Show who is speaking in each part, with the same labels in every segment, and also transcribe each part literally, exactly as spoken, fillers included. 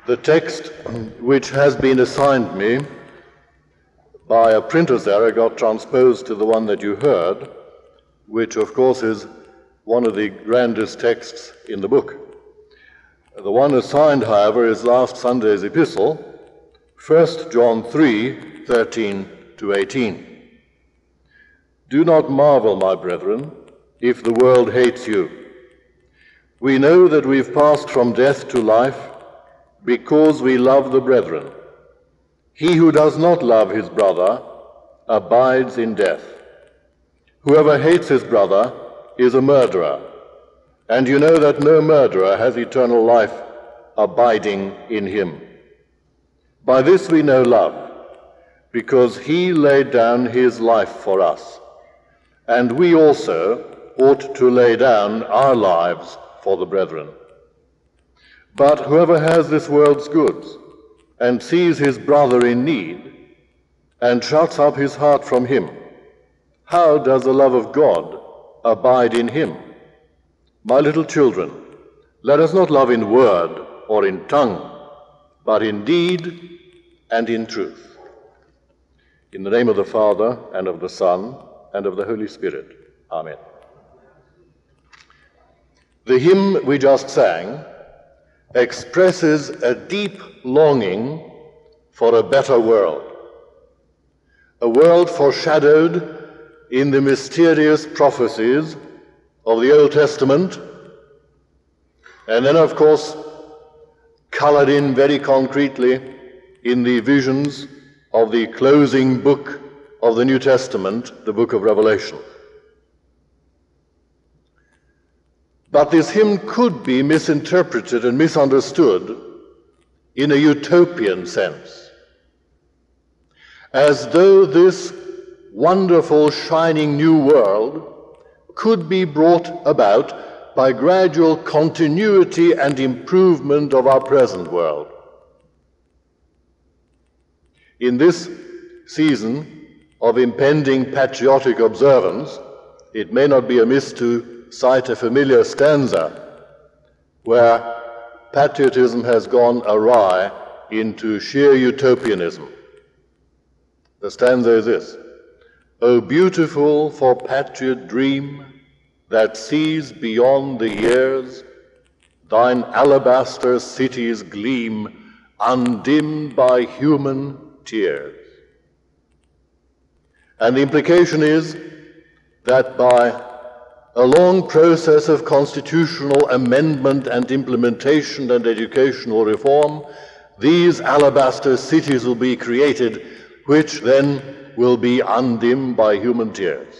Speaker 1: The text which has been assigned me by a printer's error got transposed to the one that you heard, which of course is one of the grandest texts in the book. The one assigned, however, is last Sunday's epistle, First John three, thirteen to eighteen. Do not marvel, my brethren, if the world hates you. We know that we've passed from death to life because we love the brethren. He who does not love his brother abides in death. Whoever hates his brother is a murderer, and you know that no murderer has eternal life abiding in him. By this we know love, because he laid down his life for us, and we also ought to lay down our lives for the brethren. But whoever has this world's goods and sees his brother in need and shuts up his heart from him, how does the love of God abide in him? My little children, let us not love in word or in tongue, but in deed and in truth. In the name of the Father, and of the Son, and of the Holy Spirit. Amen. The hymn we just sang expresses a deep longing for a better world, a world foreshadowed in the mysterious prophecies of the Old Testament, and then, of course, colored in very concretely in the visions of the closing book of the New Testament, the book of Revelation. But this hymn could be misinterpreted and misunderstood in a utopian sense, as though this wonderful, shining new world could be brought about by gradual continuity and improvement of our present world. In this season of impending patriotic observance, it may not be amiss to cite a familiar stanza where patriotism has gone awry into sheer utopianism. The stanza is this: O beautiful for patriot dream that sees beyond the years, thine alabaster cities gleam undimmed by human tears. And the implication is that by a long process of constitutional amendment and implementation and educational reform, these alabaster cities will be created, which then will be undimmed by human tears.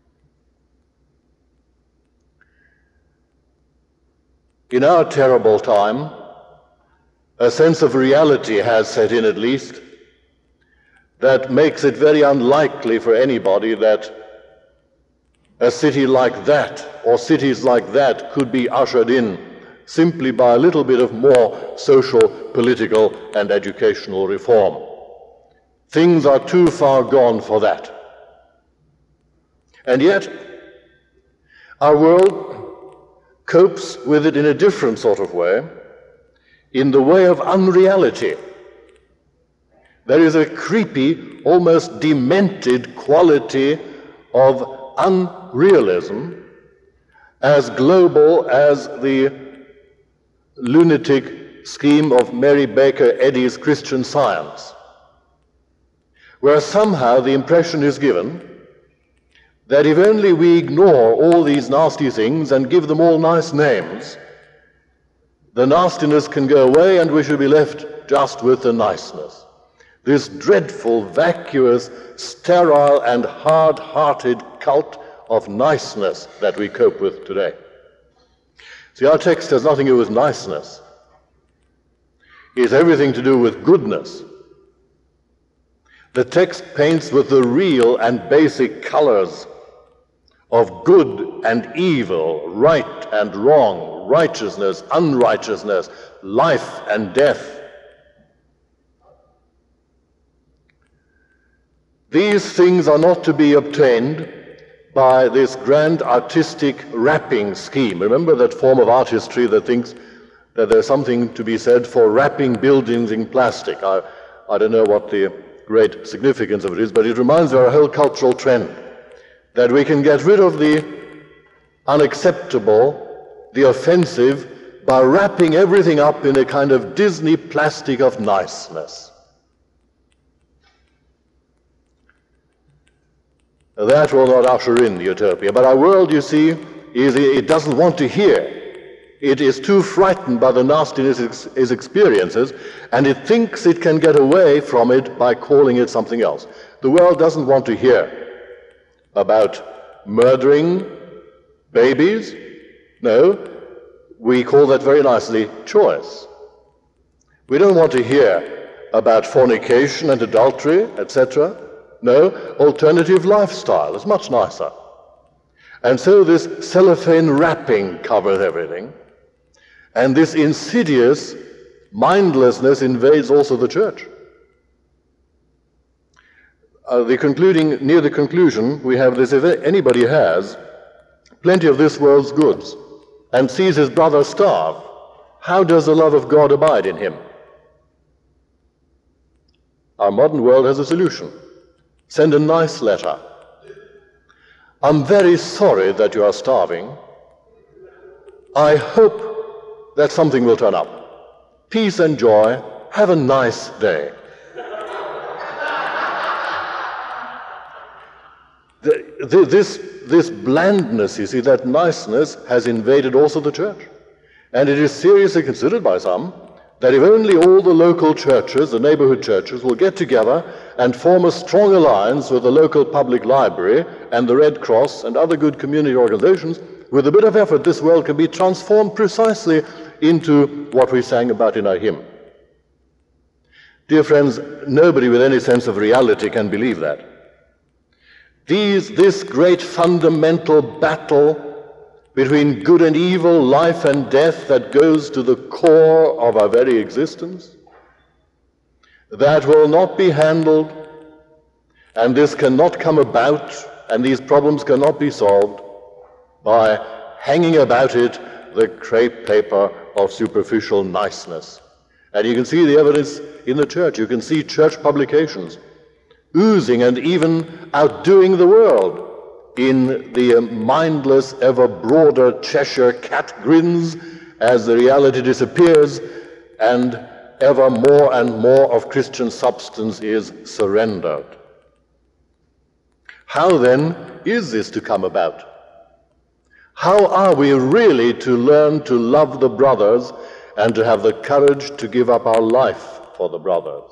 Speaker 1: In our terrible time, a sense of reality has set in, at least, that makes it very unlikely for anybody that a city like that or cities like that could be ushered in simply by a little bit of more social, political, and educational reform. Things are too far gone for that. And yet, our world copes with it in a different sort of way, in the way of unreality. There is a creepy, almost demented quality of unrealism, as global as the lunatic scheme of Mary Baker Eddy's Christian Science, where somehow the impression is given that if only we ignore all these nasty things and give them all nice names, the nastiness can go away and we should be left just with the niceness. This dreadful, vacuous, sterile, and hard-hearted cult of niceness that we cope with today. See, our text has nothing to do with niceness. It's everything to do with goodness. The text paints with the real and basic colors of good and evil, right and wrong, righteousness, unrighteousness, life and death. These things are not to be obtained by this grand artistic wrapping scheme. Remember that form of artistry that thinks that there's something to be said for wrapping buildings in plastic. I, I don't know what the great significance of it is, but it reminds me of a whole cultural trend, that we can get rid of the unacceptable, the offensive, by wrapping everything up in a kind of Disney plastic of niceness. That will not usher in the utopia. But our world, you see, is it doesn't want to hear. It is too frightened by the nastiness of its experiences, and it thinks it can get away from it by calling it something else. The world doesn't want to hear about murdering babies. No, we call that very nicely choice. We don't want to hear about fornication and adultery, et cetera. No, alternative lifestyle is much nicer. And so this cellophane wrapping covers everything, and this insidious mindlessness invades also the church. Uh, the concluding, near the conclusion, we have this: if anybody has plenty of this world's goods and sees his brother starve, how does the love of God abide in him? Our modern world has a solution. Send a nice letter. I'm very sorry that you are starving. I hope that something will turn up. Peace and joy. Have a nice day. the, the, this, this blandness, you see, that niceness has invaded also the church. And it is seriously considered by some that if only all the local churches, the neighborhood churches, will get together and form a strong alliance with the local public library and the Red Cross and other good community organizations, with a bit of effort, this world can be transformed precisely into what we sang about in our hymn. Dear friends, nobody with any sense of reality can believe that. These, this great fundamental battle between good and evil, life and death, that goes to the core of our very existence, that will not be handled, and this cannot come about, and these problems cannot be solved by hanging about it the crepe paper of superficial niceness. And you can see the evidence in the church. You can see church publications oozing and even outdoing the world in the mindless, ever broader Cheshire cat grins as the reality disappears and ever more and more of Christian substance is surrendered. How then is this to come about? How are we really to learn to love the brothers and to have the courage to give up our life for the brothers?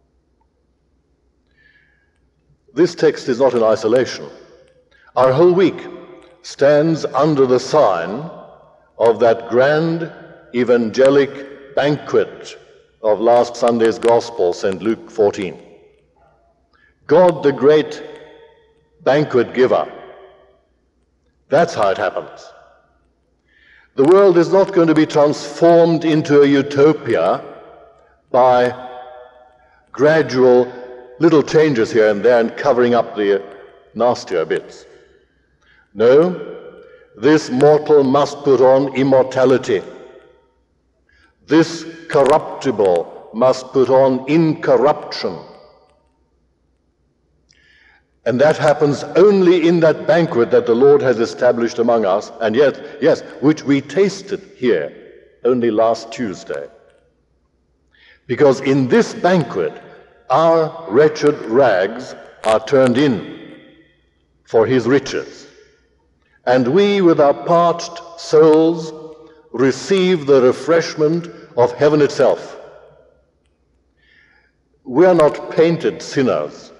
Speaker 1: This text is not in isolation. Our whole week stands under the sign of that grand evangelic banquet of last Sunday's Gospel, Saint Luke fourteen. God, the great banquet giver. That's how it happens. The world is not going to be transformed into a utopia by gradual little changes here and there and covering up the nastier bits. No, this mortal must put on immortality. This corruptible must put on incorruption. And that happens only in that banquet that the Lord has established among us, and yet, yes, which we tasted here only last Tuesday. Because in this banquet, our wretched rags are turned in for his riches. And we, with our parched souls, receive the refreshment of heaven itself. We are not painted sinners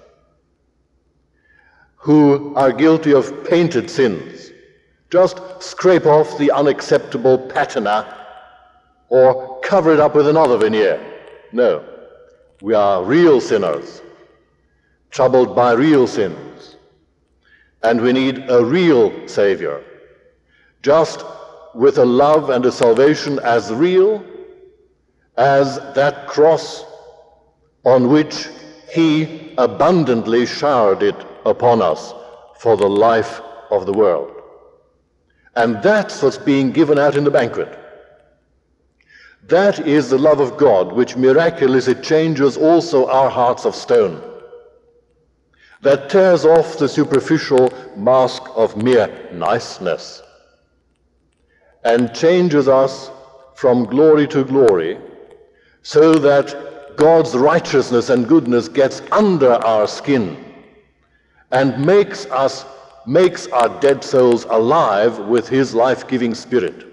Speaker 1: who are guilty of painted sins. Just scrape off the unacceptable patina or cover it up with another veneer. No, we are real sinners, troubled by real sins. And we need a real Savior, just with a love and a salvation as real as that cross on which he abundantly showered it upon us for the life of the world. And that's what's being given out in the banquet. That is the love of God, which miraculously changes also our hearts of stone, that tears off the superficial mask of mere niceness and changes us from glory to glory, so that God's righteousness and goodness gets under our skin and makes us, makes our dead souls alive with his life-giving spirit.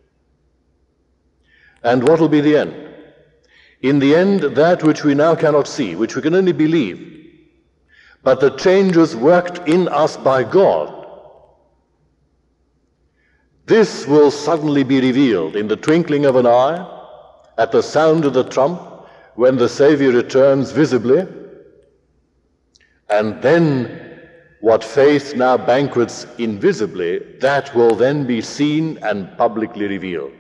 Speaker 1: And what will be the end? In the end, that which we now cannot see, which we can only believe, but the changes worked in us by God, this will suddenly be revealed in the twinkling of an eye, at the sound of the trump, when the Savior returns visibly. And then what faith now banquets invisibly, that will then be seen and publicly revealed.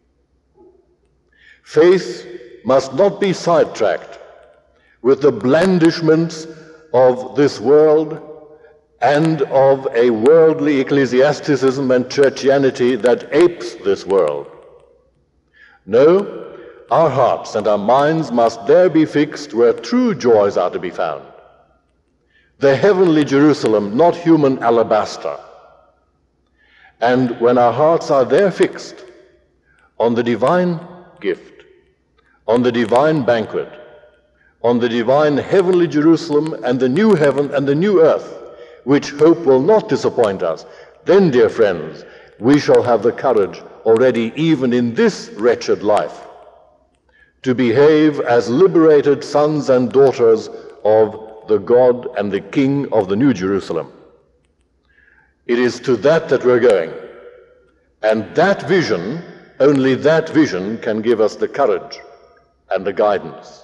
Speaker 1: Faith must not be sidetracked with the blandishments of this world and of a worldly ecclesiasticism and churchianity that apes this world. No, our hearts and our minds must there be fixed where true joys are to be found. The heavenly Jerusalem, not human alabaster. And when our hearts are there fixed on the divine gift, on the divine banquet, on the divine heavenly Jerusalem and the new heaven and the new earth, which hope will not disappoint us, then, dear friends, we shall have the courage already, even in this wretched life, to behave as liberated sons and daughters of the God and the King of the New Jerusalem. It is to that that we're going. And that vision, only that vision can give us the courage and the guidance.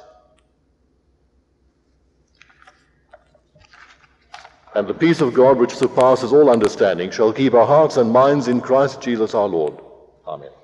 Speaker 1: And the peace of God, which surpasses all understanding, shall keep our hearts and minds in Christ Jesus our Lord. Amen.